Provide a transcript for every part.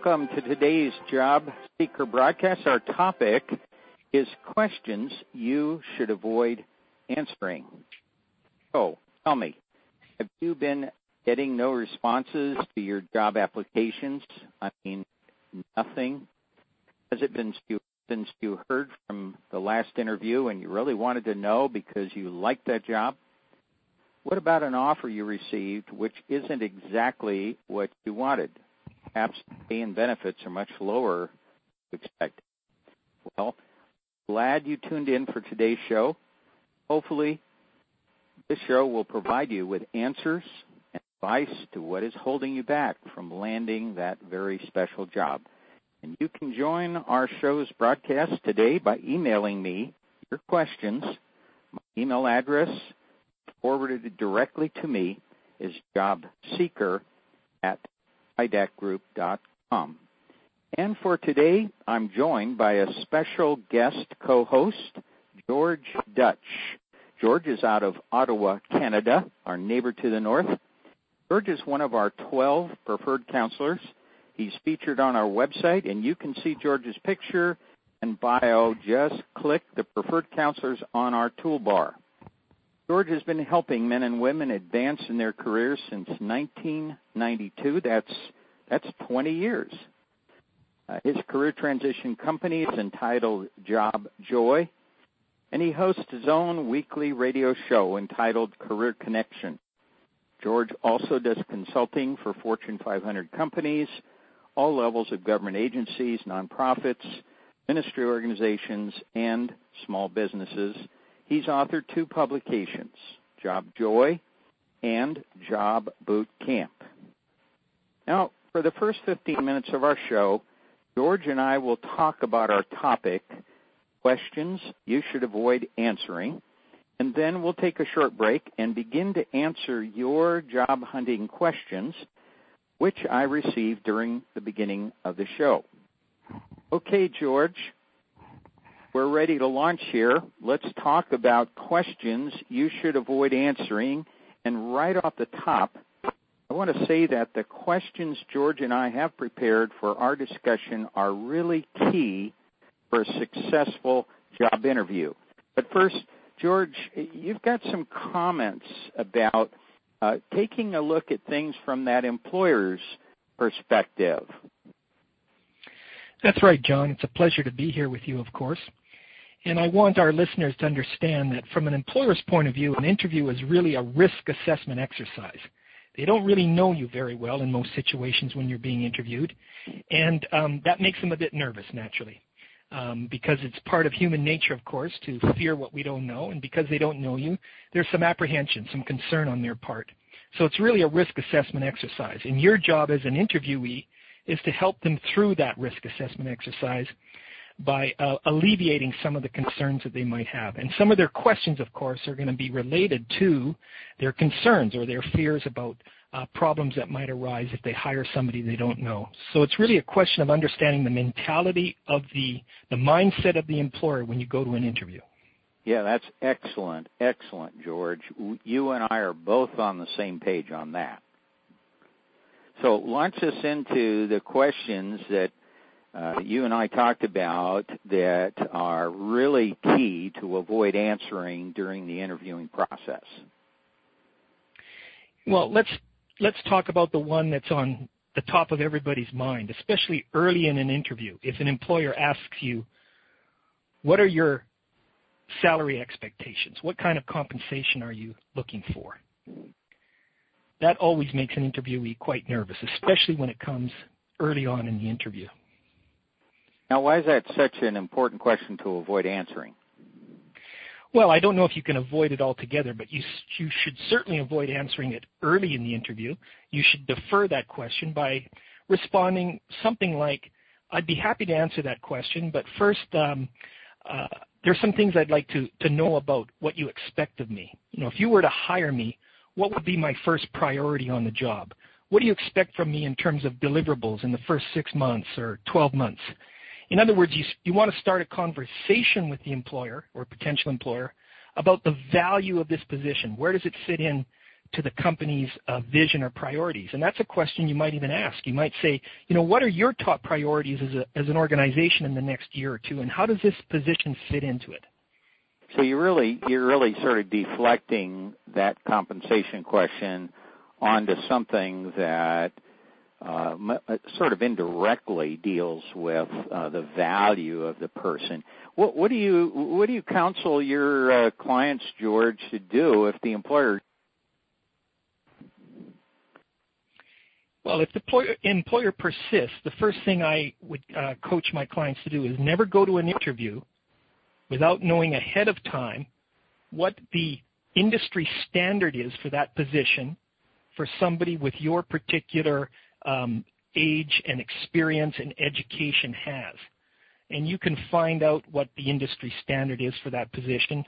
Welcome to today's Job Seeker broadcast. Our topic is questions you should avoid answering. So, tell me, have you been getting no responses to your job applications? I mean, nothing? Has it been since you heard from the last interview and you really wanted to know because you liked that job? What about an offer you received which isn't exactly what you wanted? Perhaps pay and benefits are much lower than expected. Well, glad you tuned in for today's show. Hopefully, this show will provide you with answers and advice to what is holding you back from landing that very special job. And you can join our show's broadcast today by emailing me your questions. My email address, forwarded directly to me, is jobseeker@idacgroup.com. And for today, I'm joined by a special guest co-host, George Dutch. George is out of Ottawa, Canada, our neighbor to the north. George is one of our 12 preferred counselors. He's featured on our website, and you can see George's picture and bio. Just click the preferred counselors on our toolbar. George has been helping men and women advance in their careers since 1992. That's 20 years. His career transition company is entitled Job Joy, and he hosts his own weekly radio show entitled Career Connection. George also does consulting for Fortune 500 companies, all levels of government agencies, nonprofits, ministry organizations, and small businesses. He's authored 2 publications, Job Joy and Job Boot Camp. Now, for the first 15 minutes of our show, George and I will talk about our topic, questions you should avoid answering, and then we'll take a short break and begin to answer your job hunting questions, which I received during the beginning of the show. Okay, George, we're ready to launch here. Let's talk about questions you should avoid answering. And right off the top, I want to say that the questions George and I have prepared for our discussion are really key for a successful job interview. But first, George, you've got some comments about taking a look at things from that employer's perspective. That's right, John. It's a pleasure to be here with you, of course. And I want our listeners to understand that from an employer's point of view, an interview is really a risk assessment exercise. They don't really know you very well in most situations when you're being interviewed, and that makes them a bit nervous, naturally, because it's part of human nature, of course, to fear what we don't know, and because they don't know you, there's some apprehension, some concern on their part. So it's really a risk assessment exercise, and your job as an interviewee is to help them through that risk assessment exercise by alleviating some of the concerns that they might have. And some of their questions, of course, are going to be related to their concerns or their fears about problems that might arise if they hire somebody they don't know. So it's really a question of understanding the mentality of the mindset of the employer when you go to an interview. Yeah, that's excellent, George. You and I are both on the same page on that. So launch us into the questions that you and I talked about that are really key to avoid answering during the interviewing process. Well, let's talk about the one that's on the top of everybody's mind, especially early in an interview. If an employer asks you, what are your salary expectations? What kind of compensation are you looking for? That always makes an interviewee quite nervous, especially when it comes early on in the interview. Now, why is that such an important question to avoid answering? Well, I don't know if you can avoid it altogether, but you should certainly avoid answering it early in the interview. You should defer that question by responding something like, I'd be happy to answer that question, but first there's some things I'd like to know about what you expect of me. You know, if you were to hire me, what would be my first priority on the job? What do you expect from me in terms of deliverables in the first 6 months or 12 months? In other words, you want to start a conversation with the employer or potential employer about the value of this position. Where does it fit in to the company's vision or priorities? And that's a question you might even ask. You might say, what are your top priorities as an organization in the next year or two, and how does this position fit into it? So you're really sort of deflecting that compensation question onto something that sort of indirectly deals with the value of the person. What do you counsel your clients, George, to do if the employer? Well, if the employer persists, the first thing I would coach my clients to do is never go to an interview without knowing ahead of time what the industry standard is for that position for somebody with your particular age and experience and education has. And you can find out what the industry standard is for that position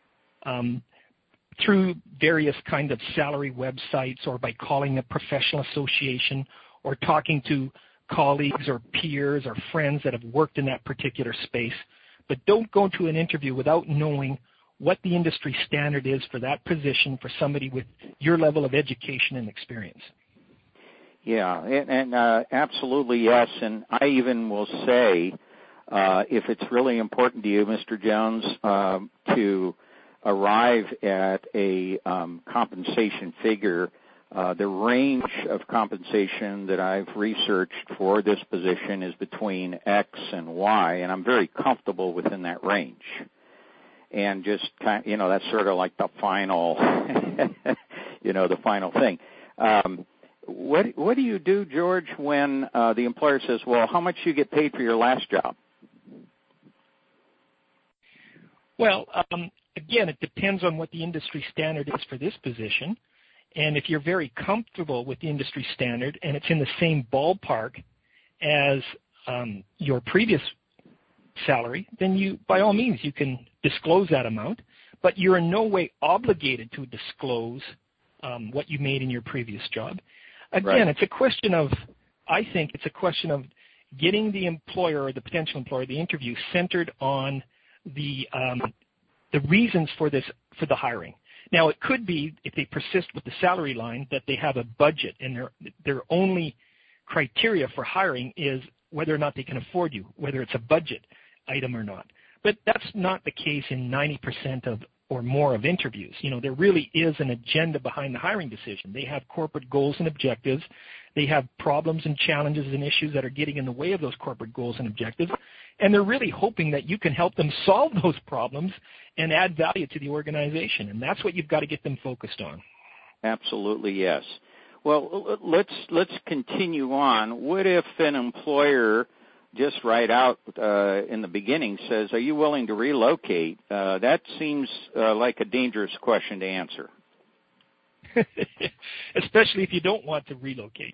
through various kind of salary websites, or by calling a professional association, or talking to colleagues or peers or friends that have worked in that particular space. But don't go to an interview without knowing what the industry standard is for that position for somebody with your level of education and experience. Yeah, and absolutely yes. And I even will say, if it's really important to you, Mr. Jones, to arrive at a compensation figure, the range of compensation that I've researched for this position is between X and Y, and I'm very comfortable within that range. And just that's sort of like the final, the final thing. What do you do, George, when the employer says, well, how much you get paid for your last job? Well, again, it depends on what the industry standard is for this position. And if you're very comfortable with the industry standard and it's in the same ballpark as your previous salary, then you, by all means, you can disclose that amount. But you're in no way obligated to disclose what you made in your previous job. Again, It's a question of, I think it's a question of getting the employer or the potential employer, the interview, centered on the reasons for the hiring. Now, it could be, if they persist with the salary line, that they have a budget, and their only criteria for hiring is whether or not they can afford you, whether it's a budget item or not. But that's not the case in 90% or more of interviews. There really is an agenda behind the hiring decision. They have corporate goals and objectives. They have problems and challenges and issues that are getting in the way of those corporate goals and objectives. And they're really hoping that you can help them solve those problems and add value to the organization. And that's what you've got to get them focused on. Absolutely, yes. Well, let's continue on. What if an employer just right out in the beginning says, are you willing to relocate? That seems like a dangerous question to answer. Especially if you don't want to relocate.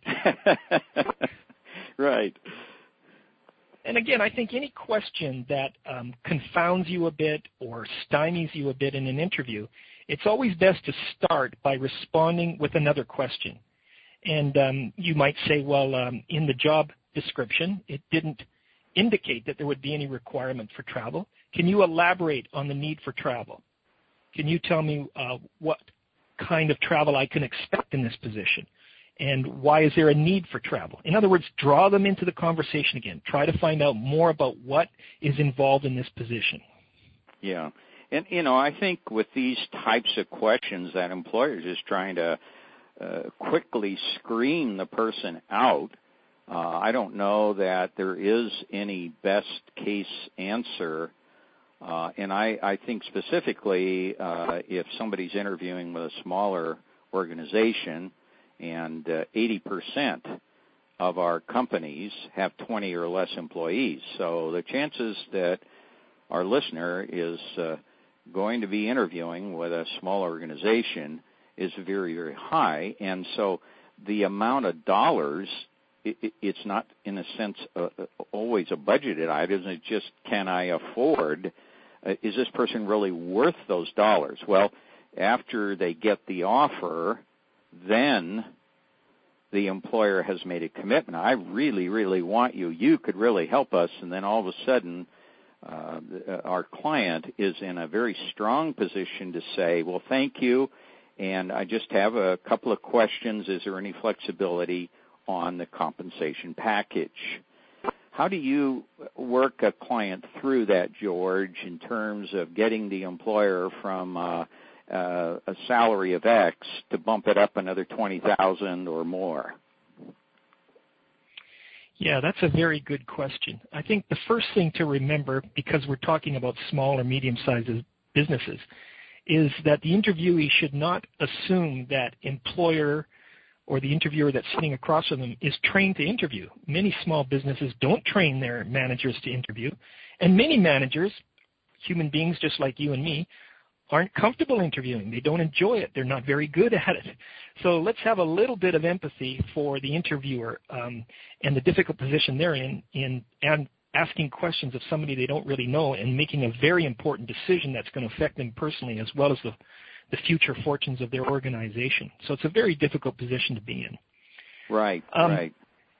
Right. And again, I think any question that confounds you a bit or stymies you a bit in an interview, it's always best to start by responding with another question. And you might say, well, in the job description, it didn't indicate that there would be any requirement for travel. Can you elaborate on the need for travel? Can you tell me what kind of travel I can expect in this position? And why is there a need for travel? In other words, draw them into the conversation again. Try to find out more about what is involved in this position. Yeah. And, I think with these types of questions, that employer is just trying to quickly screen the person out. I don't know that there is any best case answer. And I think specifically if somebody's interviewing with a smaller organization, and 80% of our companies have 20 or less employees. So the chances that our listener is going to be interviewing with a small organization is very, very high. And so the amount of dollars, it's not, in a sense, always a budgeted item. It's just, can I afford? Is this person really worth those dollars? Well, after they get the offer, then the employer has made a commitment. I really, really want you. You could really help us. And then all of a sudden, our client is in a very strong position to say, well, thank you, And I just have a couple of questions. Is there any flexibility on the compensation package? How do you work a client through that, George, in terms of getting the employer from a salary of X to bump it up another $20,000 or more? Yeah, that's a very good question. I think the first thing to remember, because we're talking about small or medium-sized businesses, is that the interviewee should not assume that employer or the interviewer that's sitting across from them is trained to interview. Many small businesses don't train their managers to interview, and many managers, human beings just like you and me, aren't comfortable interviewing. They don't enjoy it. They're not very good at it. So let's have a little bit of empathy for the interviewer and the difficult position they're in and asking questions of somebody they don't really know and making a very important decision that's going to affect them personally as well as the future fortunes of their organization. So it's a very difficult position to be in. Right, right.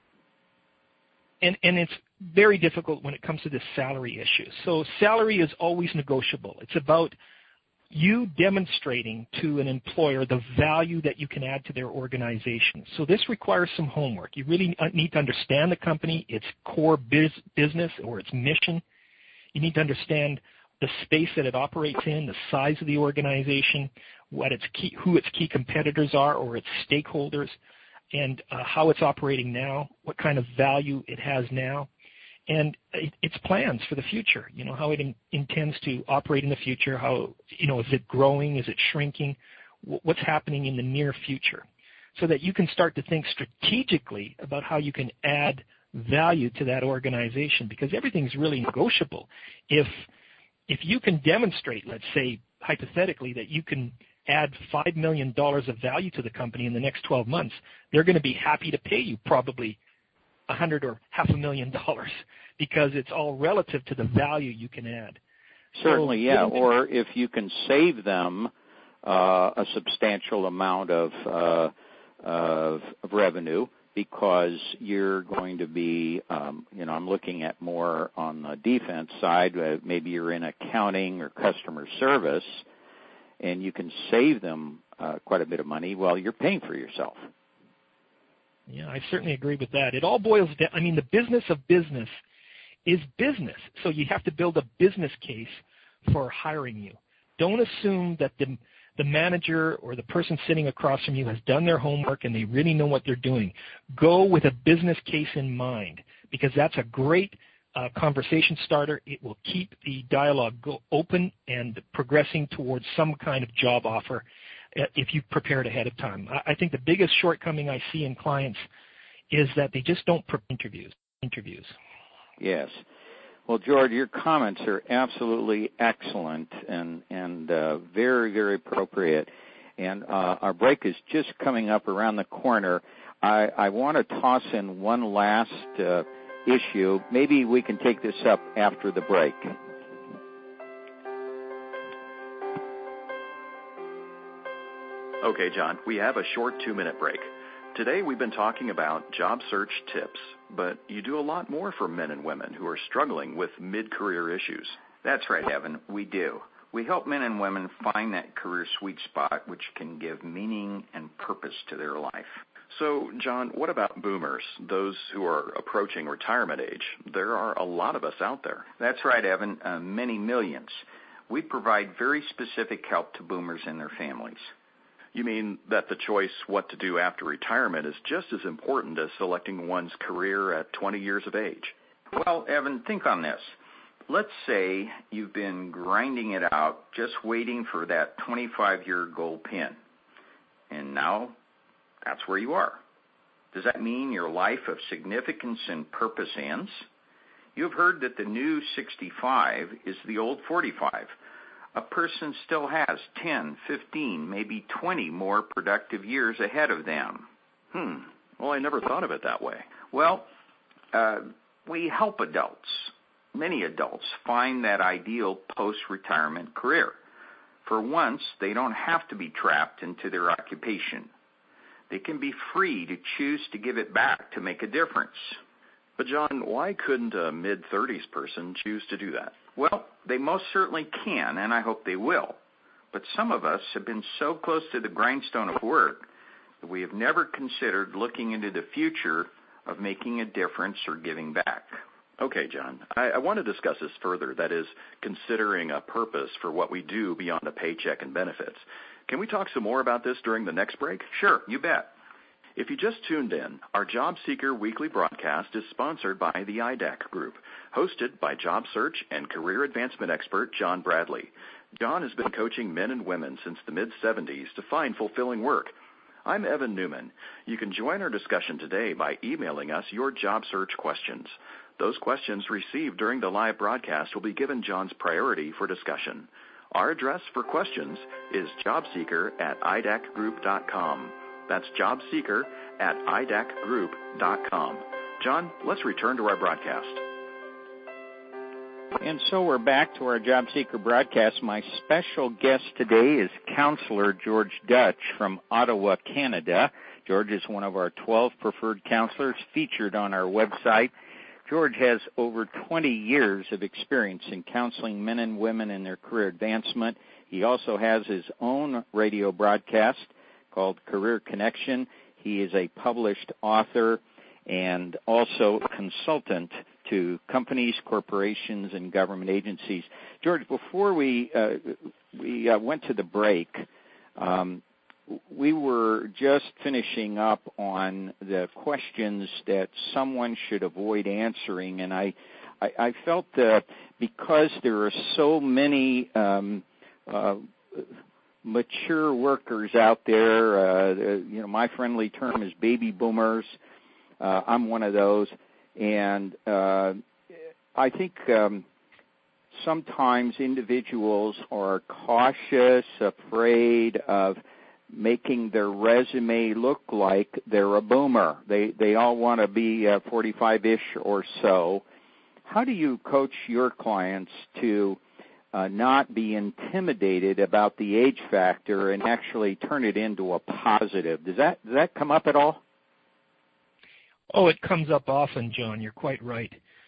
And it's very difficult when it comes to this salary issue. So salary is always negotiable. It's about you demonstrating to an employer the value that you can add to their organization. So this requires some homework. You really need to understand the company, its core business or its mission. You need to understand the space that it operates in, the size of the organization, who its key competitors are or its stakeholders, and how it's operating now, what kind of value it has now, and its plans for the future, how it intends to operate in the future, how, is it growing, is it shrinking, what's happening in the near future, so that you can start to think strategically about how you can add value to that organization, because everything's really negotiable. If you can demonstrate, let's say, hypothetically, that you can add $5 million of value to the company in the next 12 months, they're going to be happy to pay you probably $100,000 or $500,000 because it's all relative to the value you can add. Certainly, yeah. Or if you can save them a substantial amount of revenue, because you're going to be, I'm looking at more on the defense side. Maybe you're in accounting or customer service, and you can save them quite a bit of money while you're paying for yourself. Yeah, I certainly agree with that. It all boils down, the business of business is business. So you have to build a business case for hiring you. Don't assume that the manager or the person sitting across from you has done their homework and they really know what they're doing. Go with a business case in mind, because that's a great conversation starter. It will keep the dialogue open and progressing towards some kind of job offer if you prepare it ahead of time. I think the biggest shortcoming I see in clients is that they just don't prepare interviews. Yes. Well, George, your comments are absolutely excellent and very, very appropriate. And our break is just coming up around the corner. I want to toss in one last issue. Maybe we can take this up after the break. Okay, John, we have a short 2-minute break. Today we've been talking about job search tips, but you do a lot more for men and women who are struggling with mid-career issues. That's right, Evan, we do. We help men and women find that career sweet spot which can give meaning and purpose to their life. So, John, what about boomers, those who are approaching retirement age? There are a lot of us out there. That's right, Evan, many millions. We provide very specific help to boomers and their families. You mean that the choice what to do after retirement is just as important as selecting one's career at 20 years of age? Well, Evan, think on this. Let's say you've been grinding it out, just waiting for that 25-year gold pin. And now that's where you are. Does that mean your life of significance and purpose ends? You've heard that the new 65 is the old 45. A person still has 10, 15, maybe 20 more productive years ahead of them. Well, I never thought of it that way. Well, we help adults, many adults, find that ideal post-retirement career. For once, they don't have to be trapped into their occupation. They can be free to choose to give it back to make a difference. But, John, why couldn't a mid-30s person choose to do that? Well, they most certainly can, and I hope they will. But some of us have been so close to the grindstone of work that we have never considered looking into the future of making a difference or giving back. Okay, John, I want to discuss this further, that is, considering a purpose for what we do beyond a paycheck and benefits. Can we talk some more about this during the next break? Sure, you bet. If you just tuned in, our Job Seeker weekly broadcast is sponsored by the IDAC Group, hosted by job search and career advancement expert John Bradley. John has been coaching men and women since the mid-'70s to find fulfilling work. I'm Evan Newman. You can join our discussion today by emailing us your job search questions. Those questions received during the live broadcast will be given John's priority for discussion. Our address for questions is jobseeker@idacgroup.com. That's jobseeker@idacgroup.com. John, let's return to our broadcast. And so we're back to our Job Seeker broadcast. My special guest today is Counselor George Dutch from Ottawa, Canada. George is one of our 12 preferred counselors featured on our website. George has over 20 years of experience in counseling men and women in their career advancement. He also has his own radio broadcast called Career Connection. He is a published author and also consultant to companies, corporations, and government agencies. George, before we went to the break, we were just finishing up on the questions that someone should avoid answering, and I felt that because there are so many mature workers out there, my friendly term is baby boomers. I'm one of those, and I think sometimes individuals are cautious, afraid of making their resume look like they're a boomer. They all want to be 45-ish or so. How do you coach your clients to not be intimidated about the age factor and actually turn it into a positive? Does that come up at all? Oh, it comes up often, John. You're quite right.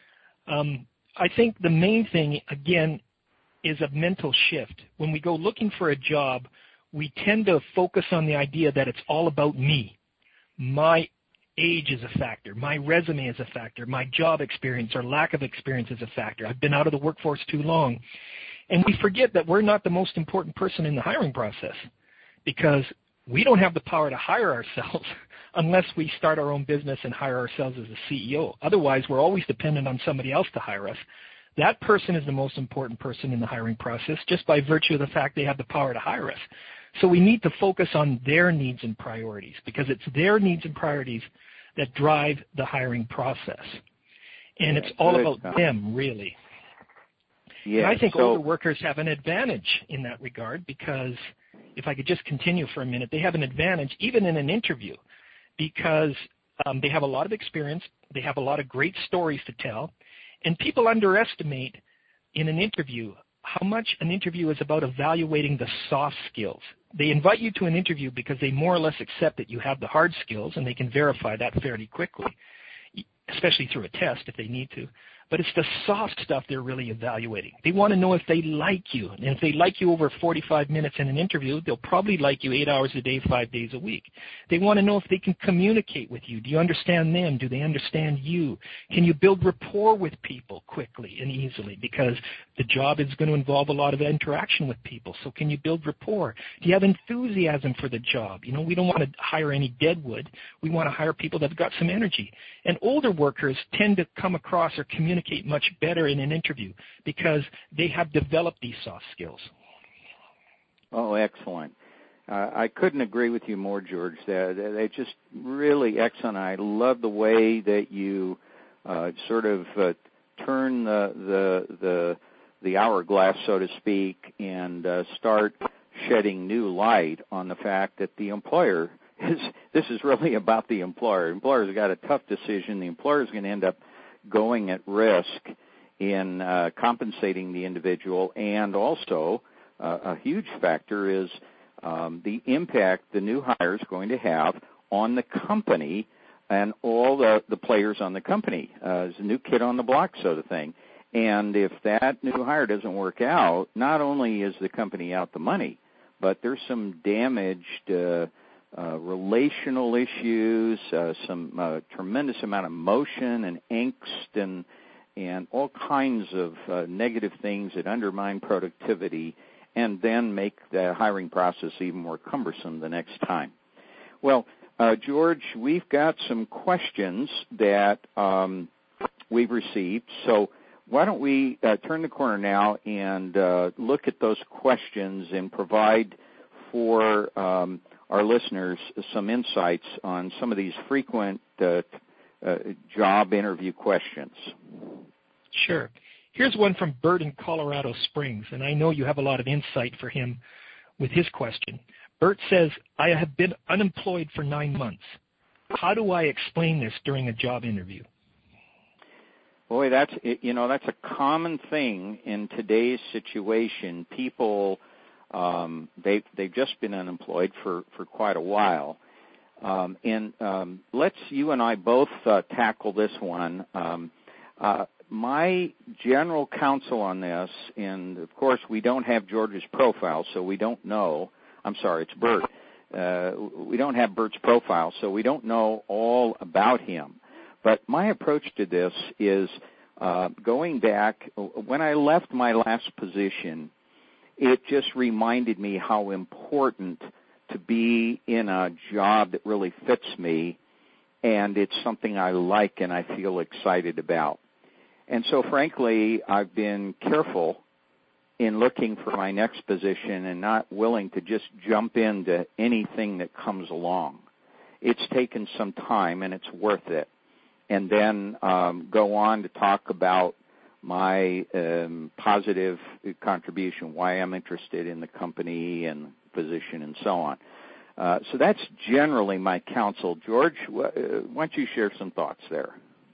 I think the main thing, again, is a mental shift. When we go looking for a job, we tend to focus on the idea that it's all about me. My age is a factor. My resume is a factor. My job experience or lack of experience is a factor. I've been out of the workforce too long. And we forget that we're not the most important person in the hiring process, because we don't have the power to hire ourselves unless we start our own business and hire ourselves as a CEO. Otherwise, we're always dependent on somebody else to hire us. That person is the most important person in the hiring process just by virtue of the fact they have the power to hire us. So we need to focus on their needs and priorities, because it's their needs and priorities that drive the hiring process. And it's all about them, really. Yeah, and I think older workers have an advantage in that regard, because if I could just continue for a minute, they have an advantage even in an interview, because they have a lot of experience, they have a lot of great stories to tell, and people underestimate in an interview how much an interview is about evaluating the soft skills. They invite you to an interview because they more or less accept that you have the hard skills, and they can verify that fairly quickly, especially through a test if they need to. But it's the soft stuff they're really evaluating. They want to know if they like you. And if they like you over 45 minutes in an interview, they'll probably like you 8 hours a day, 5 days a week. They want to know if they can communicate with you. Do you understand them? Do they understand you? Can you build rapport with people quickly and easily? Because the job is going to involve a lot of interaction with people. So can you build rapport? Do you have enthusiasm for the job? We don't want to hire any deadwood. We want to hire people that have got some energy. And older workers tend to come across or communicate much better in an interview because they have developed these soft skills. Oh, excellent. I couldn't agree with you more, George. They're just really excellent. I love the way that you sort of turn the hourglass, so to speak, and start shedding new light on the fact that the employer this is really about the employer. The employer's got a tough decision. The employer's going to end up going at risk in compensating the individual, and also a huge factor is the impact the new hire is going to have on the company and all the players on the company. As a new kid on the block sort of thing. And if that new hire doesn't work out, not only is the company out the money, but there's some damaged relational issues, some tremendous amount of emotion and angst and all kinds of negative things that undermine productivity and then make the hiring process even more cumbersome the next time. Well, George, we've got some questions that we've received, so why don't we turn the corner now and look at those questions and provide for our listeners some insights on some of these frequent job interview questions. Sure. Here's one from Bert in Colorado Springs, and I know you have a lot of insight for him with his question. Bert says, I have been unemployed for 9 months. How do I explain this during a job interview? Boy, that's a common thing in today's situation. People, they've just been unemployed for quite a while. Let's you and I both tackle this one. My general counsel on this, and of course we don't have George's profile, so we don't know. I'm sorry, it's Bert. We don't have Bert's profile, so we don't know all about him. But my approach to this is going back, when I left my last position, it just reminded me how important to be in a job that really fits me, and it's something I like and I feel excited about. And so, frankly, I've been careful in looking for my next position and not willing to just jump into anything that comes along. It's taken some time, and it's worth it. And then go on to talk about my positive contribution, why I'm interested in the company and position and so on. So that's generally my counsel. George, why don't you share some thoughts there?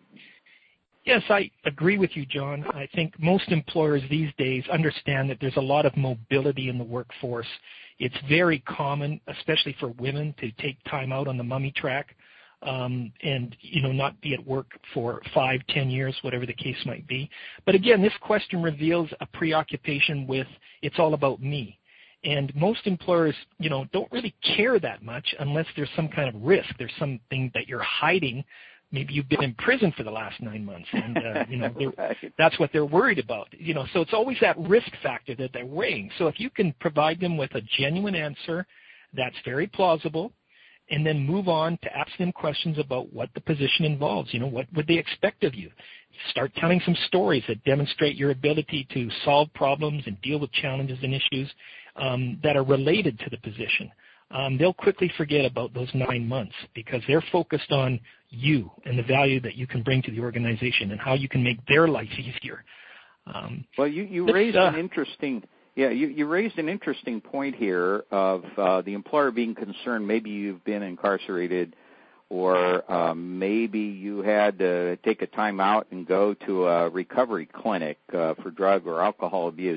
Yes, I agree with you, John. I think most employers these days understand that there's a lot of mobility in the workforce. It's very common, especially for women, to take time out on the mummy track and, not be at work for 5-10 years, whatever the case might be. But again, this question reveals a preoccupation with it's all about me. And most employers, don't really care that much unless there's some kind of risk. There's something that you're hiding. Maybe you've been in prison for the last 9 months, and right. That's what they're worried about. So it's always that risk factor that they're weighing. So if you can provide them with a genuine answer that's very plausible, and then move on to ask them questions about what the position involves. What would they expect of you? Start telling some stories that demonstrate your ability to solve problems and deal with challenges and issues that are related to the position. They'll quickly forget about those 9 months because they're focused on you and the value that you can bring to the organization and how you can make their life easier. Well, you raised an interesting you raised an interesting point here of the employer being concerned. Maybe you've been incarcerated, or maybe you had to take a time out and go to a recovery clinic for drug or alcohol abuse.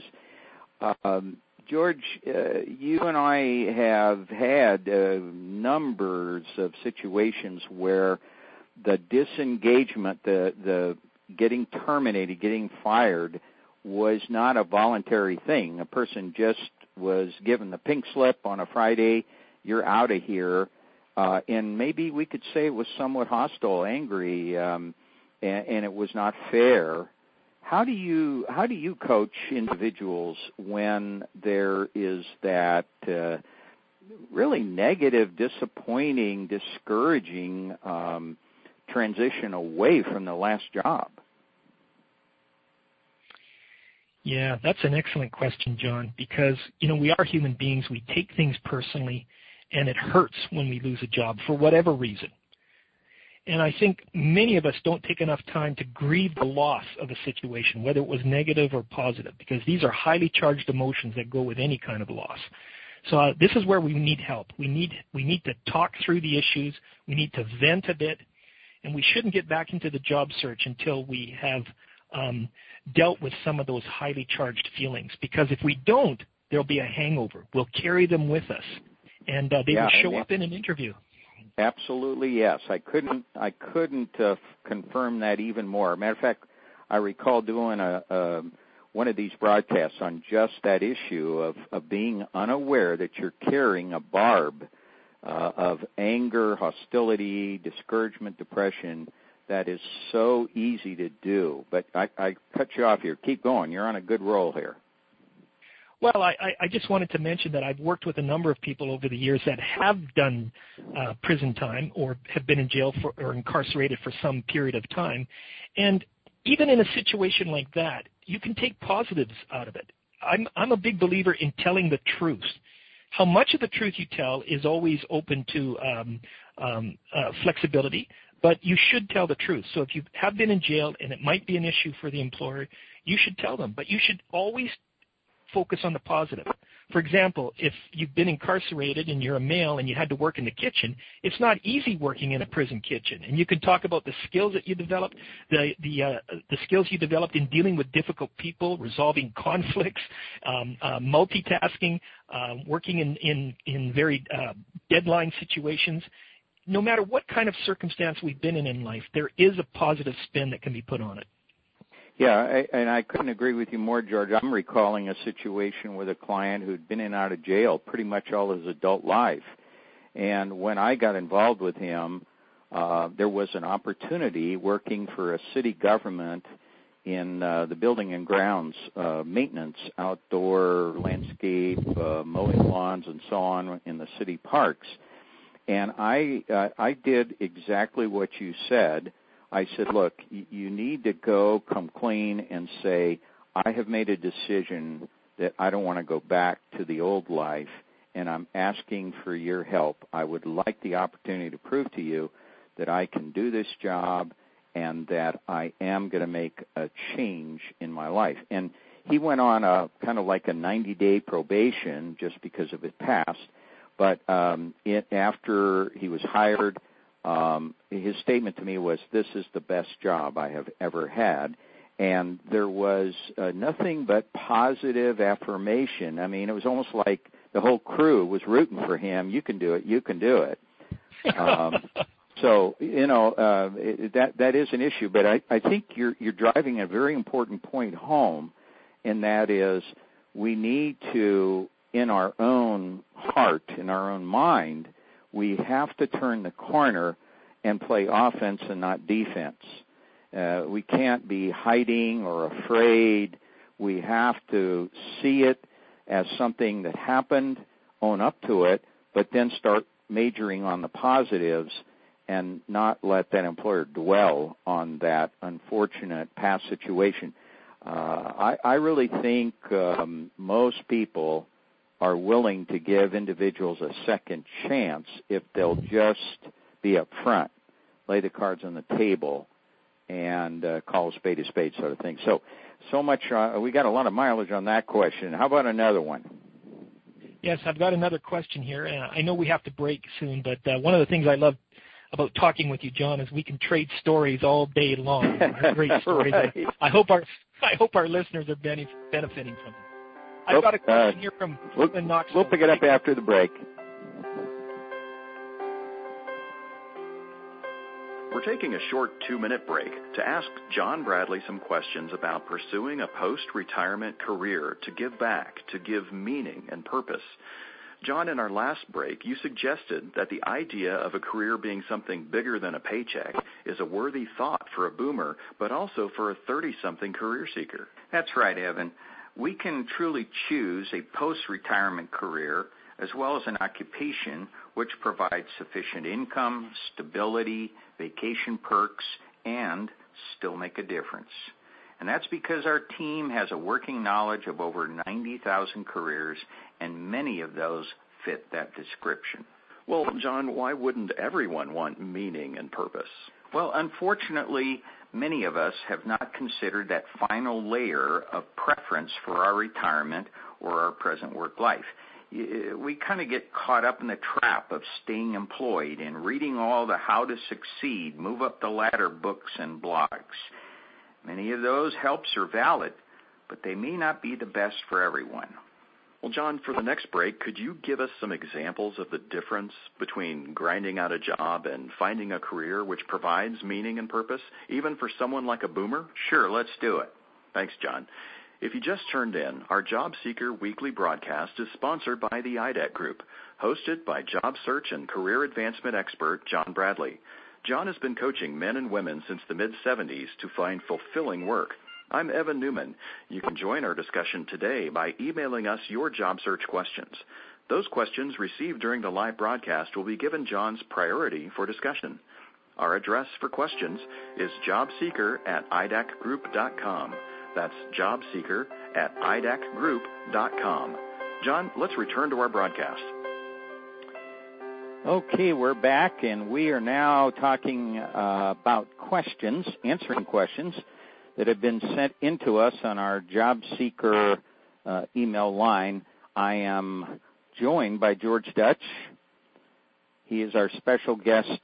George, you and I have had numbers of situations where the disengagement, the getting terminated, getting fired, was not a voluntary thing. A person just was given the pink slip on a Friday, you're out of here, and maybe we could say it was somewhat hostile, angry, and it was not fair. How do you coach individuals when there is that really negative, disappointing, discouraging transition away from the last job? Yeah, that's an excellent question, John, because, we are human beings. We take things personally, and it hurts when we lose a job for whatever reason. And I think many of us don't take enough time to grieve the loss of a situation, whether it was negative or positive, because these are highly charged emotions that go with any kind of loss. So this is where we need help. We need to talk through the issues. We need to vent a bit, and we shouldn't get back into the job search until we have dealt with some of those highly charged feelings, because if we don't, there'll be a hangover. We'll carry them with us, and they will show up in an interview. Absolutely, yes. I couldn't confirm that even more. Matter of fact, I recall doing one of these broadcasts on just that issue of being unaware that you're carrying a barb of anger, hostility, discouragement, depression. That is so easy to do. But I cut you off here. Keep going. You're on a good roll here. Well, I just wanted to mention that I've worked with a number of people over the years that have done prison time or have been in jail for, or incarcerated for some period of time. And even in a situation like that, you can take positives out of it. I'm a big believer in telling the truth. How much of the truth you tell is always open to flexibility, but you should tell the truth. So if you have been in jail and it might be an issue for the employer, you should tell them. But you should always focus on the positive. For example, if you've been incarcerated and you're a male and you had to work in the kitchen, it's not easy working in a prison kitchen. And you can talk about the skills that you developed, the skills you developed in dealing with difficult people, resolving conflicts, multitasking, working in very deadline situations. No matter what kind of circumstance we've been in life, there is a positive spin that can be put on it. Yeah, and I couldn't agree with you more, George. I'm recalling a situation with a client who'd been in and out of jail pretty much all his adult life. And when I got involved with him, there was an opportunity working for a city government in the building and grounds, maintenance, outdoor landscape, mowing lawns, and so on in the city parks. And I did exactly what you said. I said, look, you need to come clean and say, I have made a decision that I don't want to go back to the old life, and I'm asking for your help. I would like the opportunity to prove to you that I can do this job and that I am going to make a change in my life. And he went on a kind of like a 90-day probation just because of his past, but after he was hired, his statement to me was, this is the best job I have ever had. And there was nothing but positive affirmation. I mean, it was almost like the whole crew was rooting for him. You can do it. You can do it. So, that is an issue. But I think you're driving a very important point home, and that is we need to, in our own heart, in our own mind, we have to turn the corner and play offense and not defense. We can't be hiding or afraid. We have to see it as something that happened, own up to it, but then start majoring on the positives and not let that employer dwell on that unfortunate past situation. I really think most people are willing to give individuals a second chance if they'll just be up front, lay the cards on the table, and call a spade, sort of thing. So much, we got a lot of mileage on that question. How about another one? Yes, I've got another question here. I know we have to break soon, but one of the things I love about talking with you, John, is we can trade stories all day long. Great stories. Right. I hope our listeners are benefiting from them. I've got a question here from Knoxville. We'll pick it up after the break. We're taking a short 2-minute break to ask John Bradley some questions about pursuing a post-retirement career to give back, to give meaning and purpose. John, in our last break, you suggested that the idea of a career being something bigger than a paycheck is a worthy thought for a boomer, but also for a 30-something career seeker. That's right, Evan. We can truly choose a post-retirement career as well as an occupation which provides sufficient income, stability, vacation perks, and still make a difference. And that's because our team has a working knowledge of over 90,000 careers, and many of those fit that description. Well, John, why wouldn't everyone want meaning and purpose? Well, unfortunately, many of us have not considered that final layer of preference for our retirement or our present work life. We kind of get caught up in the trap of staying employed and reading all the how to succeed, move up the ladder books and blogs. Many of those helps are valid, but they may not be the best for everyone. Well, John, for the next break, could you give us some examples of the difference between grinding out a job and finding a career which provides meaning and purpose, even for someone like a boomer? Sure, let's do it. Thanks, John. If you just turned in, our Job Seeker weekly broadcast is sponsored by the IDEC Group, hosted by job search and career advancement expert John Bradley. John has been coaching men and women since the mid-'70s to find fulfilling work. I'm Evan Newman. You can join our discussion today by emailing us your job search questions. Those questions received during the live broadcast will be given John's priority for discussion. Our address for questions is jobseeker@idecgroup.com. That's jobseeker@idecgroup.com. John, let's return to our broadcast. Okay, we're back, and we are now talking about questions, answering questions that have been sent into us on our Job Seeker email line. I am joined by George Dutch. He is our special guest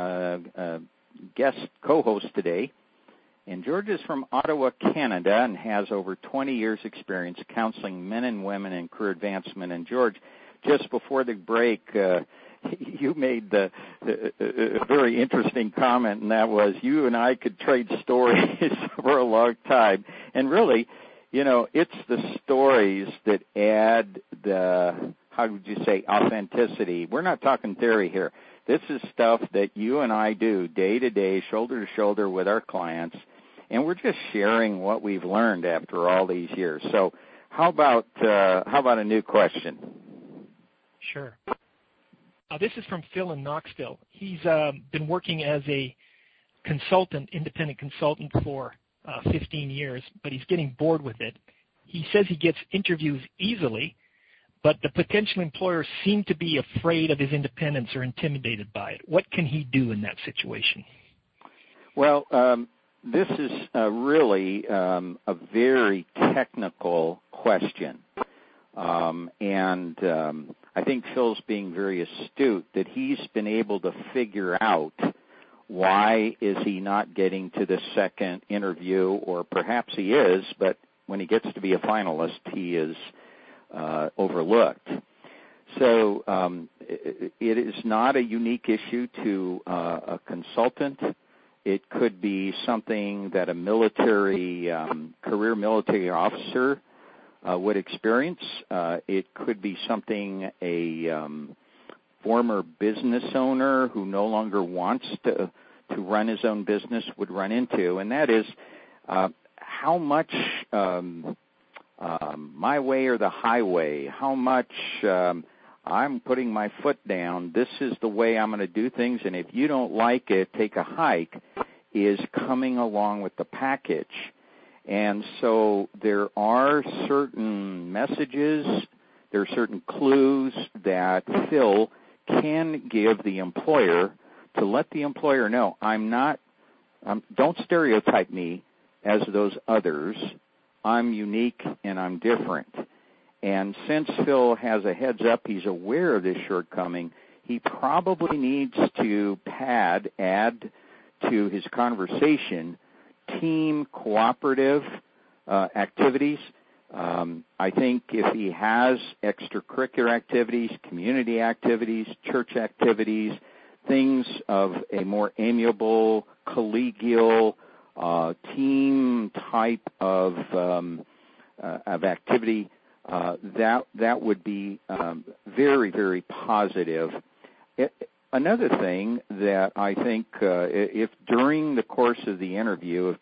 co-host today. And George is from Ottawa, Canada, and has over 20 years' experience counseling men and women in career advancement. And George, just before the break, you made a very interesting comment, and that was you and I could trade stories for a long time. And really, you know, it's the stories that add the, how would you say, authenticity. We're not talking theory here. This is stuff that you and I do day to day, shoulder to shoulder with our clients. And we're just sharing what we've learned after all these years. So how about a new question? Sure. This is from Phil in Knoxville. He's been working as a consultant, independent consultant for 15 years, but he's getting bored with it. He says he gets interviews easily, but the potential employers seem to be afraid of his independence or intimidated by it. What can he do in that situation? Well, this is really a very technical question. And I think Phil's being very astute that he's been able to figure out why is he not getting to the second interview, or perhaps he is, but when he gets to be a finalist, he is overlooked. So it is not a unique issue to a consultant. It could be something that a military, career military officer would experience. It could be something a former business owner who no longer wants to run his own business would run into, and that is how much my way or the highway, how much I'm putting my foot down, this is the way I'm going to do things, and if you don't like it, take a hike, is coming along with the package. And so there are certain messages, there are certain clues that Phil can give the employer to let the employer know, don't stereotype me as those others. I'm unique and I'm different. And since Phil has a heads up, he's aware of this shortcoming, he probably needs to add to his conversation team cooperative activities. I think if he has extracurricular activities, community activities, church activities, things of a more amiable, collegial, team type of activity, that would be very, very positive. Another thing that I think, if during the course of the interview,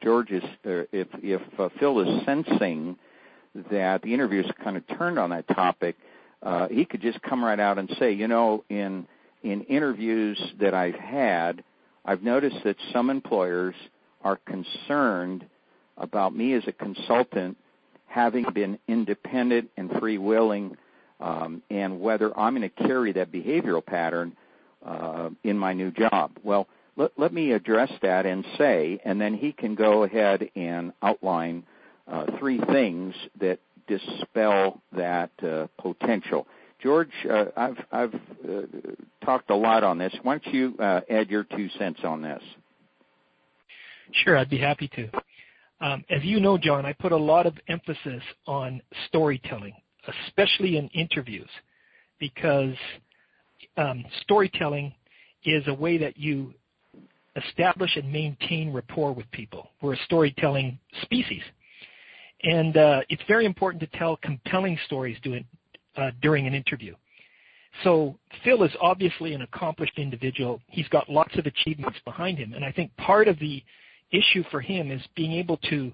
if Phil is sensing that the interview is kind of turned on that topic, he could just come right out and say, you know, in interviews that I've had, I've noticed that some employers are concerned about me as a consultant having been independent and free-willing, and whether I'm going to carry that behavioral pattern in my new job. Well, let me address that and say, and then he can go ahead and outline 3 things that dispel that potential. George, I've talked a lot on this. Why don't you add your 2 cents on this? Sure, I'd be happy to. As you know, John, I put a lot of emphasis on storytelling, especially in interviews, because storytelling is a way that you establish and maintain rapport with people. We're a storytelling species. And it's very important to tell compelling stories during an interview. So Phil is obviously an accomplished individual. He's got lots of achievements behind him. And I think part of the issue for him is being able to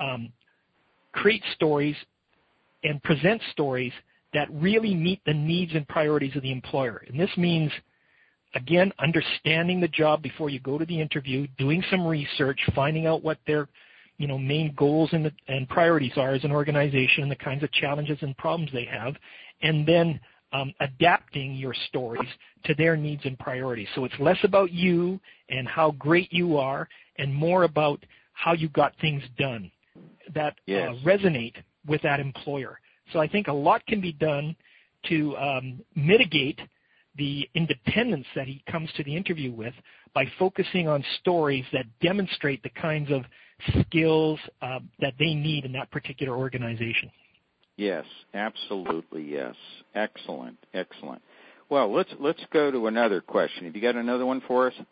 create stories and present stories that really meet the needs and priorities of the employer. And this means, again, understanding the job before you go to the interview, doing some research, finding out what their main goals and priorities are as an organization, the kinds of challenges and problems they have, and then adapting your stories to their needs and priorities. So it's less about you and how great you are and more about how you got things done that resonate with that employer. So I think a lot can be done to mitigate the independence that he comes to the interview with by focusing on stories that demonstrate the kinds of skills that they need in that particular organization. Yes, absolutely, yes. Excellent, excellent. Well, let's go to another question. Have you got another one for us?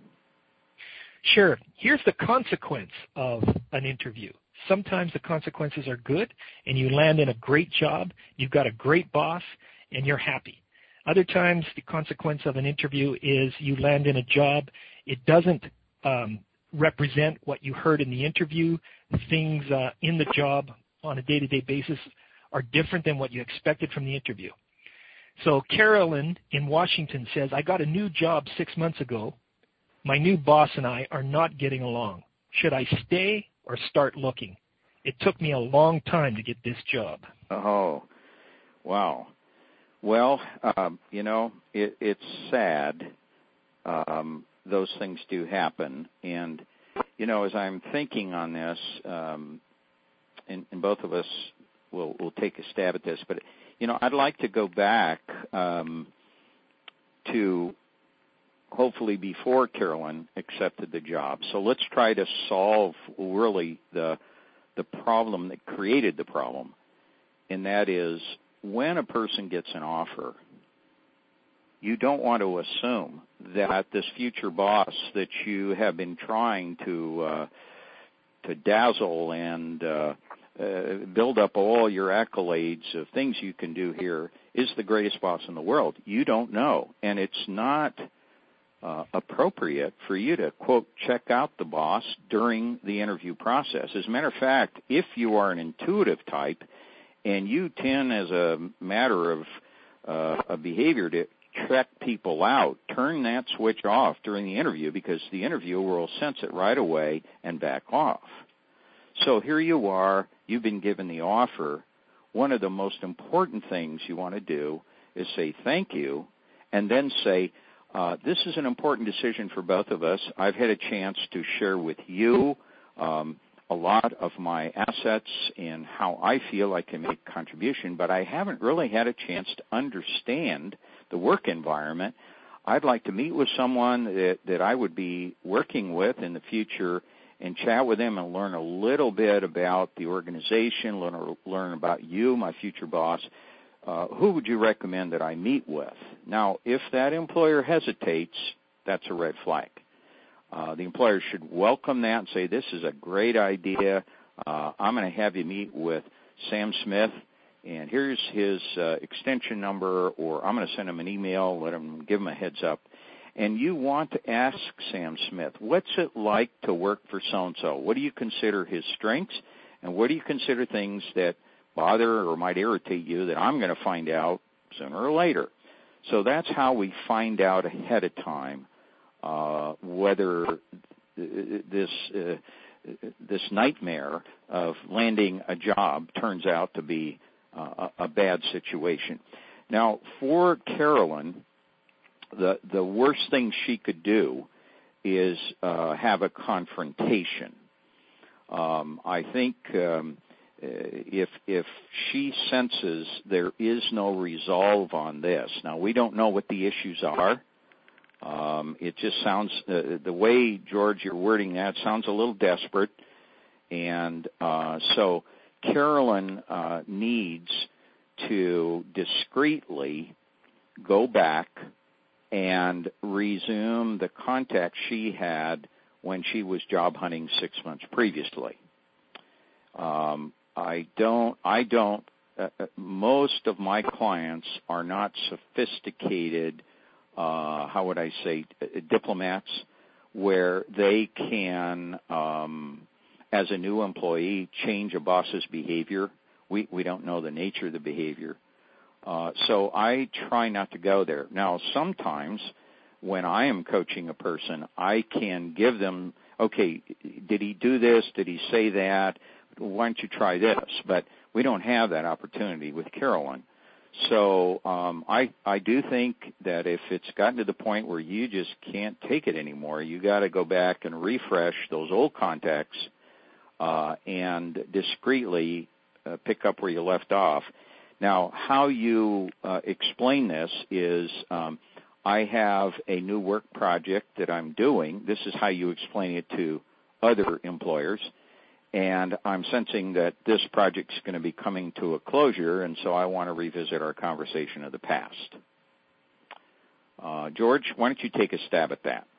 Sure. Here's the consequence of an interview. Sometimes the consequences are good, and you land in a great job, you've got a great boss, and you're happy. Other times the consequence of an interview is you land in a job, it doesn't represent what you heard in the interview. Things in the job on a day-to-day basis are different than what you expected from the interview. So Carolyn in Washington says, I got a new job 6 months ago. My new boss and I are not getting along. Should I stay or start looking? It took me a long time to get this job. Oh, wow. Well, it's sad. Those things do happen. And, as I'm thinking on this, and both of us will take a stab at this, but, I'd like to go back to hopefully before Carolyn accepted the job. So let's try to solve really the problem that created the problem, and that is when a person gets an offer, you don't want to assume that this future boss that you have been trying to dazzle and build up all your accolades of things you can do here is the greatest boss in the world. You don't know, and it's not appropriate for you to, quote, check out the boss during the interview process. As a matter of fact, if you are an intuitive type and you tend as a matter of a behavior to check people out, turn that switch off during the interview because the interviewer will sense it right away and back off. So here you are, you've been given the offer. One of the most important things you want to do is say thank you and then say, this is an important decision for both of us. I've had a chance to share with you a lot of my assets and how I feel I can make a contribution, but I haven't really had a chance to understand the work environment. I'd like to meet with someone that I would be working with in the future and chat with them and learn a little bit about the organization, learn about you, my future boss. Who would you recommend that I meet with? Now, if that employer hesitates, that's a red flag. The employer should welcome that and say, this is a great idea. I'm going to have you meet with Sam Smith, and here's his extension number, or I'm going to send him an email, give him a heads up. And you want to ask Sam Smith, what's it like to work for so-and-so? What do you consider his strengths, and what do you consider things that bother or might irritate you that I'm going to find out sooner or later? So that's how we find out ahead of time whether this nightmare of landing a job turns out to be a bad situation. Now, for Carolyn, the worst thing she could do is have a confrontation. I think if she senses there is no resolve on this, now we don't know what the issues are. It just sounds, the way, George, you're wording that sounds a little desperate. And so Carolyn needs to discreetly go back and resume the contact she had when she was job hunting 6 months previously. I I don't. Most of my clients are not sophisticated. How would I say, diplomats, where they can, as a new employee, change a boss's behavior. We don't know the nature of the behavior. So I try not to go there. Now, sometimes when I am coaching a person, I can give them, okay, did he do this? Did he say that? Why don't you try this? But we don't have that opportunity with Carolyn. So I do think that if it's gotten to the point where you just can't take it anymore, you got to go back and refresh those old contacts and discreetly pick up where you left off. Now, how you explain this is I have a new work project that I'm doing. This is how you explain it to other employers. And I'm sensing that this project's going to be coming to a closure, and so I want to revisit our conversation of the past. George, why don't you take a stab at that?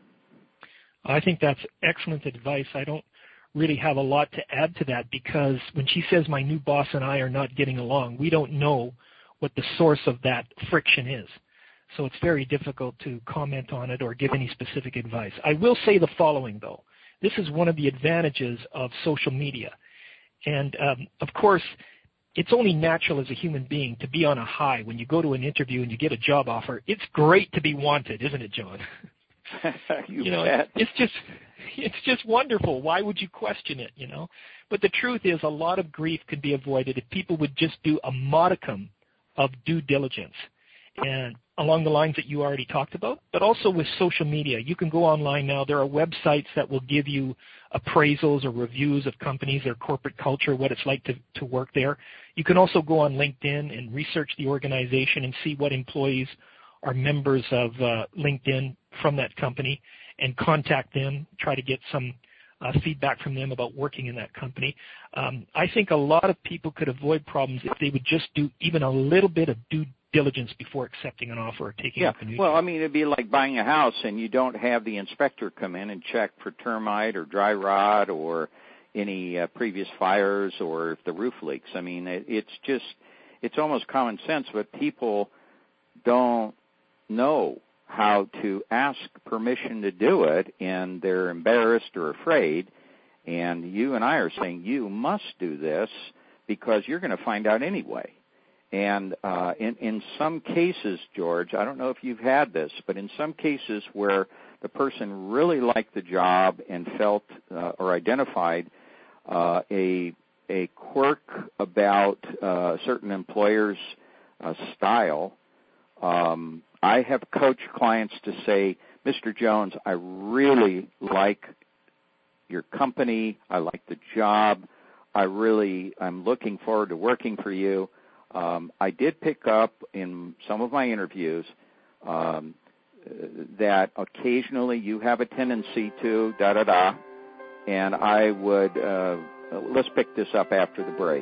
I think that's excellent advice. I don't really have a lot to add to that because when she says my new boss and I are not getting along, we don't know what the source of that friction is. So it's very difficult to comment on it or give any specific advice. I will say the following, though. This is one of the advantages of social media. And, of course, it's only natural as a human being to be on a high. When you go to an interview and you get a job offer, it's great to be wanted, isn't it, John? you bet. It's just wonderful. Why would you question it, But the truth is a lot of grief could be avoided if people would just do a modicum of due diligence. And along the lines that you already talked about, but also with social media. You can go online now. There are websites that will give you appraisals or reviews of companies, their corporate culture, what it's like to work there. You can also go on LinkedIn and research the organization and see what employees are members of LinkedIn from that company and contact them, try to get some feedback from them about working in that company. I think a lot of people could avoid problems if they would just do even a little bit of due diligence before accepting an offer or taking up a new job. Well, I mean, it'd be like buying a house and you don't have the inspector come in and check for termite or dry rot or any previous fires or if the roof leaks. I mean, it's almost common sense, but people don't know how to ask permission to do it, and they're embarrassed or afraid. And you and I are saying you must do this because you're going to find out anyway. And in some cases, George, I don't know if you've had this, but in some cases where the person really liked the job and felt or identified a quirk about a certain employer's style, I have coached clients to say, Mr. Jones, I really like your company. I like the job. I'm looking forward to working for you. I did pick up in some of my interviews that occasionally you have a tendency to da-da-da, and I would, let's pick this up after the break.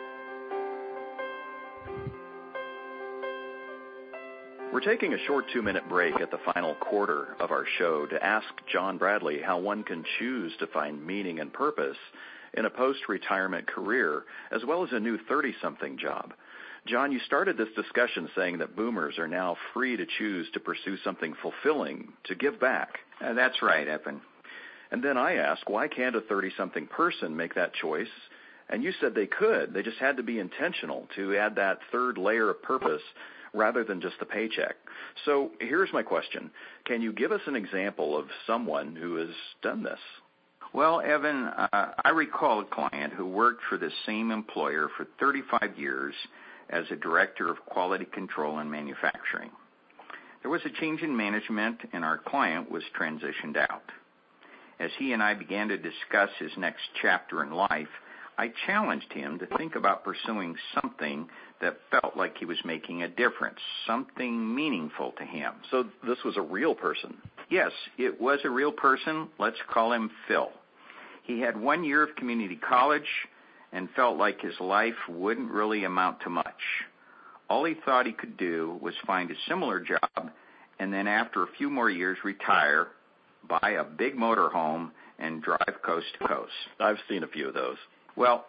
We're taking a short 2-minute break at the final quarter of our show to ask John Bradley how one can choose to find meaning and purpose in a post-retirement career, as well as a new 30-something job. John, you started this discussion saying that boomers are now free to choose to pursue something fulfilling, to give back. That's right, Evan. And then I asked, why can't a 30-something person make that choice? And you said they could. They just had to be intentional to add that third layer of purpose rather than just the paycheck. So here's my question. Can you give us an example of someone who has done this? Well, Evan, I recall a client who worked for the same employer for 35 years as a director of quality control and manufacturing. There was a change in management, and our client was transitioned out. As he and I began to discuss his next chapter in life, I challenged him to think about pursuing something that felt like he was making a difference, something meaningful to him. So this was a real person? Yes, it was a real person. Let's call him Phil. He had 1 year of community college and felt like his life wouldn't really amount to much. All he thought he could do was find a similar job and then after a few more years retire, buy a big motorhome, and drive coast to coast. I've seen a few of those. Well,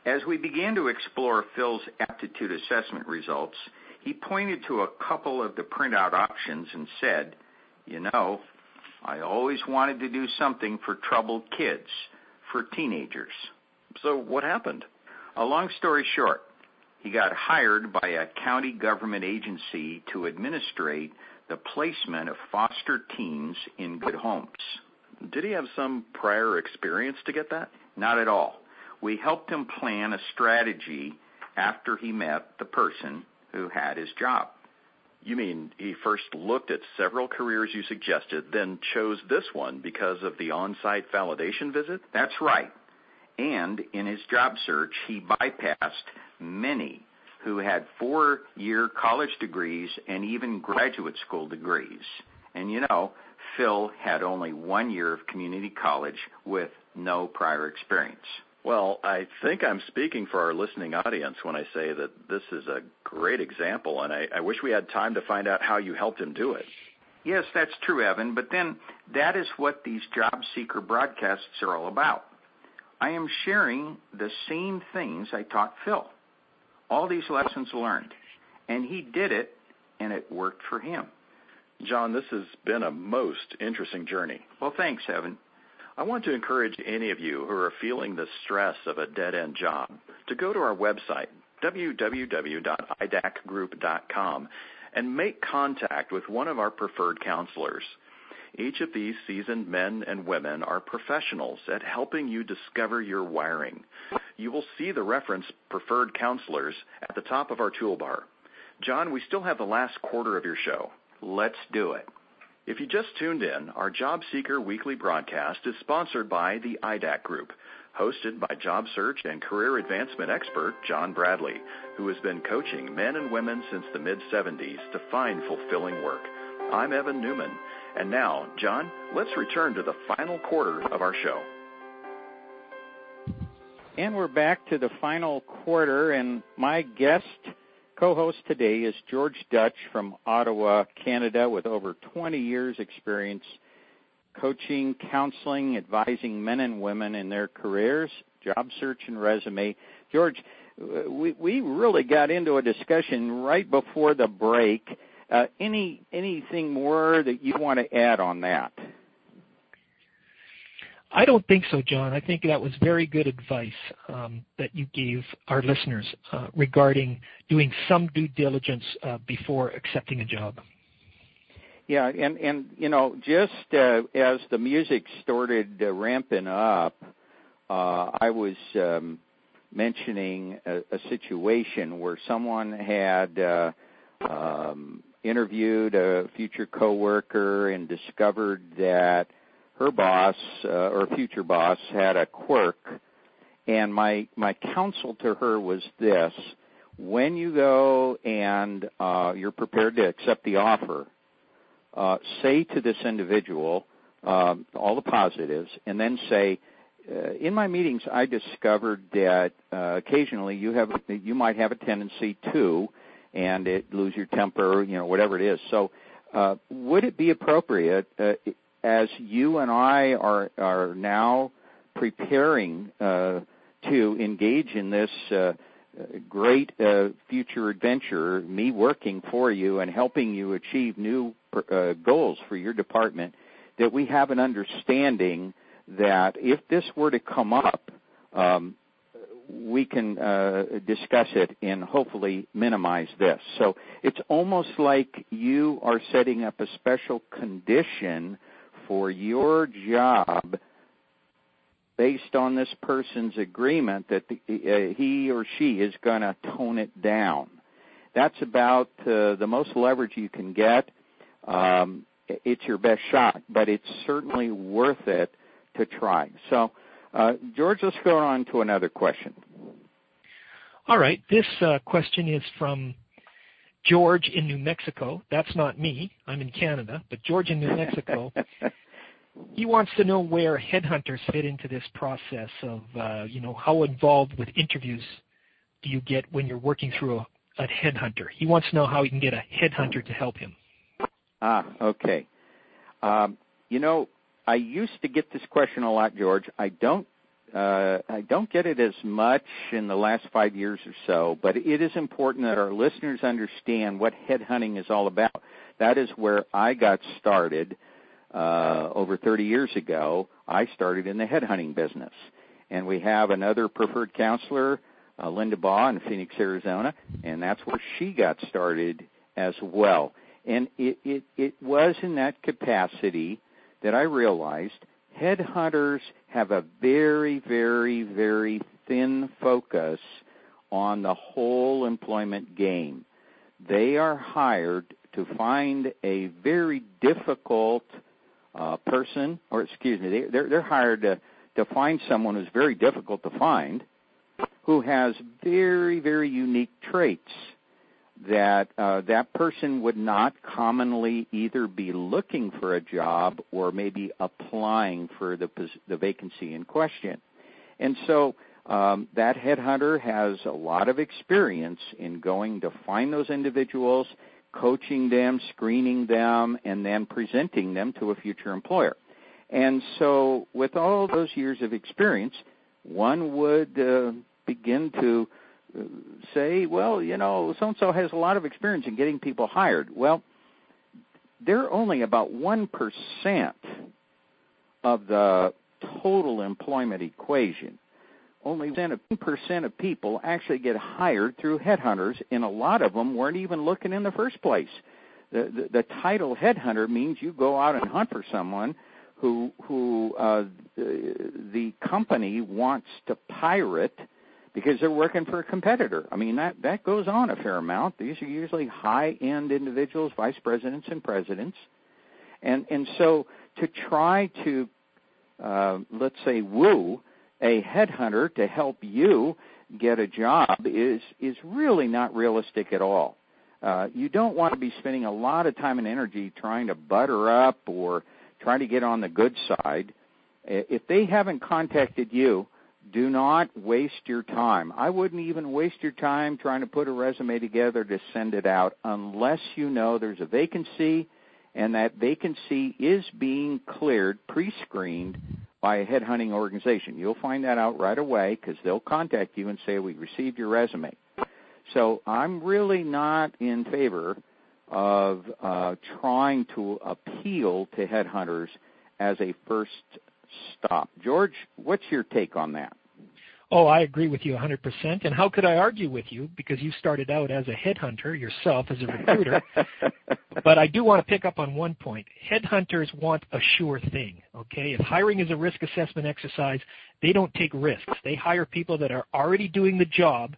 As we began to explore Phil's aptitude assessment results, he pointed to a couple of the printout options and said, "You know, I always wanted to do something for troubled kids, for teenagers." So what happened? A long story short, he got hired by a county government agency to administrate the placement of foster teens in good homes. Did he have some prior experience to get that? Not at all. We helped him plan a strategy after he met the person who had his job. You mean he first looked at several careers you suggested, then chose this one because of the on-site validation visit? That's right. And in his job search, he bypassed many who had 4-year college degrees and even graduate school degrees. And you know, Phil had only 1 year of community college with no prior experience. Well, I think I'm speaking for our listening audience when I say that this is a great example, and I wish we had time to find out how you helped him do it. Yes, that's true, Evan, but then that is what these job seeker broadcasts are all about. I am sharing the same things I taught Phil. All these lessons learned. And he did it, and it worked for him. John, this has been a most interesting journey. Well, thanks, Evan. I want to encourage any of you who are feeling the stress of a dead-end job to go to our website, www.idacgroup.com, and make contact with one of our preferred counselors. Each of these seasoned men and women are professionals at helping you discover your wiring. You will see the reference Preferred Counselors at the top of our toolbar. John, we still have the last quarter of your show. Let's do it. If you just tuned in, our Job Seeker Weekly broadcast is sponsored by the IDAC Group, hosted by job search and career advancement expert John Bradley, who has been coaching men and women since the mid-'70s to find fulfilling work. I'm Evan Newman. And now, John, let's return to the final quarter of our show. And we're back to the final quarter, and my guest co-host today is George Dutch from Ottawa, Canada, with over 20 years' experience coaching, counseling, advising men and women in their careers, job search, and resume. George, we really got into a discussion right before the break. Anything more that you want to add on that? I don't think so, John. I think that was very good advice that you gave our listeners regarding doing some due diligence before accepting a job. Yeah, and you know, just as the music started ramping up, I was mentioning a situation where someone had interviewed a future coworker and discovered that her boss or future boss had a quirk, and my counsel to her was this: when you go and you're prepared to accept the offer, say to this individual all the positives, and then say, in my meetings I discovered that occasionally you might have a tendency to, and lose your temper, you know, whatever it is. So would it be appropriate, as you and I are now preparing to engage in this great future adventure, me working for you and helping you achieve new goals for your department, that we have an understanding that if this were to come up, we can discuss it and hopefully minimize this. So it's almost like you are setting up a special condition for your job based on this person's agreement that he or she is going to tone it down. That's about the most leverage you can get. It's your best shot, but it's certainly worth it to try. So, George, let's go on to another question. All right. This question is from George in New Mexico. That's not me. I'm in Canada. But George in New Mexico, he wants to know where headhunters fit into this process of, how involved with interviews do you get when you're working through a headhunter. He wants to know how he can get a headhunter to help him. Okay. I used to get this question a lot, George. I don't I don't get it as much in the last 5 years or so, but it is important that our listeners understand what headhunting is all about. That is where I got started over 30 years ago. I started in the headhunting business. And we have another preferred counselor, Linda Baugh in Phoenix, Arizona, and that's where she got started as well. And it was in that capacity that I realized headhunters have a very, very, very thin focus on the whole employment game. They are hired to find a very difficult person, or excuse me, they're hired to find someone who's very difficult to find, who has very, very unique traits that that person would not commonly either be looking for a job or maybe applying for the vacancy in question. And so that headhunter has a lot of experience in going to find those individuals, coaching them, screening them, and then presenting them to a future employer. And so with all those years of experience, one would begin to say, well, you know, so-and-so has a lot of experience in getting people hired. Well, they're only about 1% of the total employment equation. Only 1% of people actually get hired through headhunters, and a lot of them weren't even looking in the first place. The title headhunter means you go out and hunt for someone who the company wants to pirate because they're working for a competitor. I mean, that goes on a fair amount. These are usually high-end individuals, vice presidents and presidents. And so to try to, let's say, woo a headhunter to help you get a job is really not realistic at all. You don't want to be spending a lot of time and energy trying to butter up or trying to get on the good side. If they haven't contacted you, do not waste your time. I wouldn't even waste your time trying to put a resume together to send it out unless you know there's a vacancy and that vacancy is being cleared, pre-screened by a headhunting organization. You'll find that out right away because they'll contact you and say, we received your resume. So I'm really not in favor of trying to appeal to headhunters as a first stop. George, what's your take on that? Oh, I agree with you 100%. And how could I argue with you? Because you started out as a headhunter yourself, as a recruiter. But I do want to pick up on one point. Headhunters want a sure thing, okay? If hiring is a risk assessment exercise, they don't take risks. They hire people that are already doing the job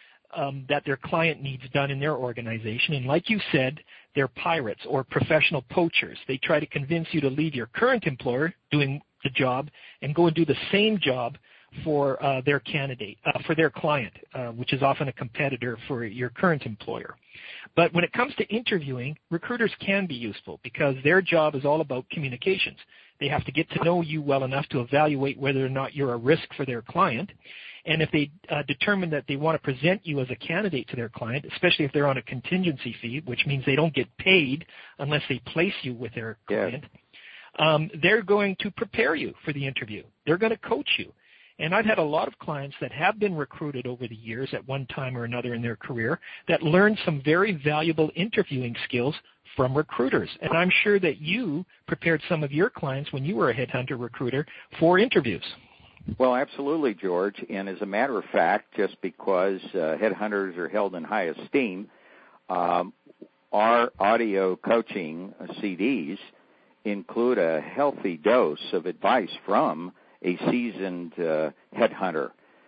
that their client needs done in their organization. And like you said, they're pirates or professional poachers. They try to convince you to leave your current employer doing the job and go and do the same job for their candidate, for their client, which is often a competitor for your current employer. But when it comes to interviewing, recruiters can be useful because their job is all about communications. They have to get to know you well enough to evaluate whether or not you're a risk for their client. And if they determine that they want to present you as a candidate to their client, especially if they're on a contingency fee, which means they don't get paid unless they place you with their client, they're going to prepare you for the interview. They're going to coach you. And I've had a lot of clients that have been recruited over the years at one time or another in their career that learned some very valuable interviewing skills from recruiters. And I'm sure that you prepared some of your clients when you were a headhunter recruiter for interviews. Well, absolutely, George. And as a matter of fact, just because headhunters are held in high esteem, our audio coaching CDs include a healthy dose of advice from a seasoned headhunter,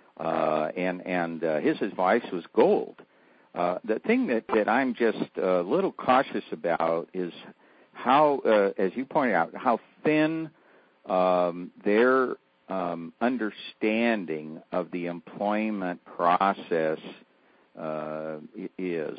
and his advice was gold. The thing that I'm just a little cautious about is how, as you pointed out, how thin their understanding of the employment process is.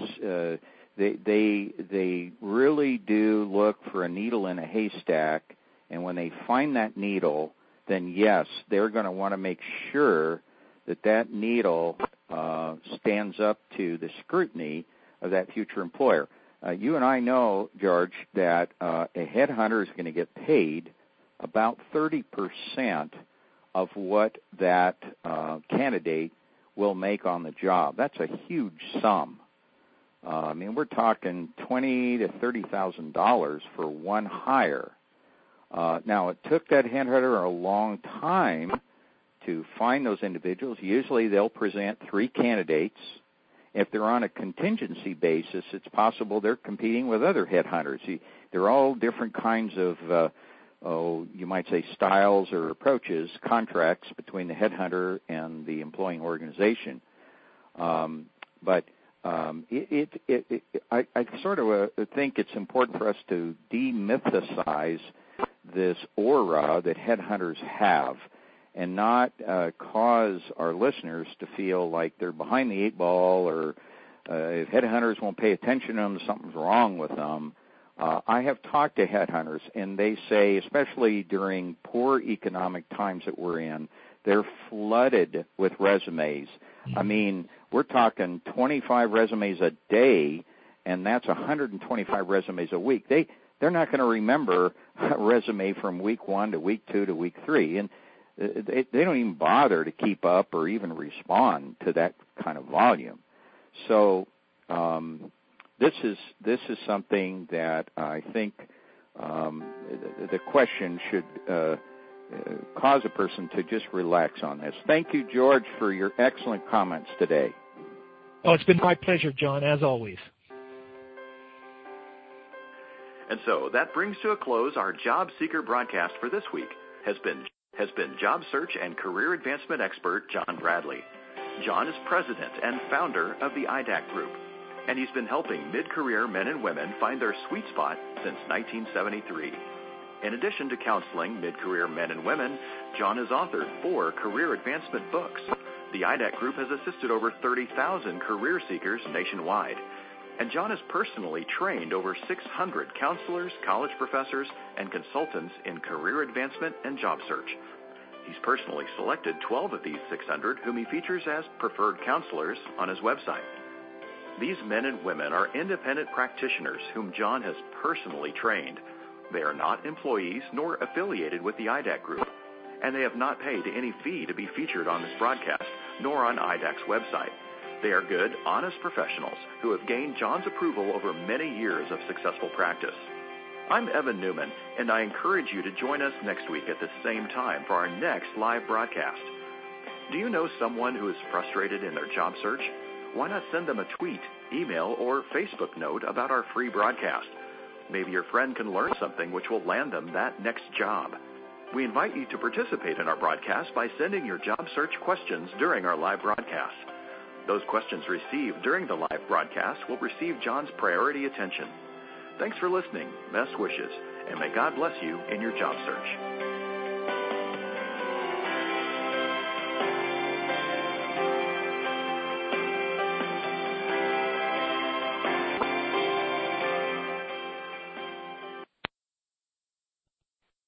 They really do look for a needle in a haystack, and when they find that needle, then yes, they're going to want to make sure that that needle stands up to the scrutiny of that future employer. You and I know, George, that a headhunter is going to get paid about 30% of what that candidate will make on the job. That's a huge sum. I mean, we're talking $20,000 to $30,000 for one hire. Now, it took that headhunter a long time to find those individuals. Usually they'll present 3 candidates. If they're on a contingency basis, it's possible they're competing with other headhunters. They're all different kinds of, you might say, styles or approaches, contracts between the headhunter and the employing organization. But I sort of think it's important for us to demythicize this aura that headhunters have and not cause our listeners to feel like they're behind the 8 ball or if headhunters won't pay attention to them, something's wrong with them. I have talked to headhunters, and they say, especially during poor economic times that we're in, they're flooded with resumes. I mean, we're talking 25 resumes a day, and that's 125 resumes a week. They're not going to remember a resume from week 1 to week 2 to week 3, and they don't even bother to keep up or even respond to that kind of volume. So this is something that I think the question should cause a person to just relax on this. Thank you, George, for your excellent comments today. Oh, it's been my pleasure, John, as always. And so that brings to a close our Job Seeker broadcast for this week. Has been job search and career advancement expert John Bradley. John is president and founder of the IDAC Group, and he's been helping mid-career men and women find their sweet spot since 1973. In addition to counseling mid-career men and women, John has authored 4 career advancement books. The IDAC Group has assisted over 30,000 career seekers nationwide, and John has personally trained over 600 counselors, college professors, and consultants in career advancement and job search. He's personally selected 12 of these 600 whom he features as preferred counselors on his website. These men and women are independent practitioners whom John has personally trained. They are not employees nor affiliated with the IDAC Group, and they have not paid any fee to be featured on this broadcast, nor on IDAC's website. They are good, honest professionals who have gained John's approval over many years of successful practice. I'm Evan Newman, and I encourage you to join us next week at the same time for our next live broadcast. Do you know someone who is frustrated in their job search? Why not send them a tweet, email, or Facebook note about our free broadcast? Maybe your friend can learn something which will land them that next job. We invite you to participate in our broadcast by sending your job search questions during our live broadcast. Those questions received during the live broadcast will receive John's priority attention. Thanks for listening. Best wishes, and may God bless you in your job search.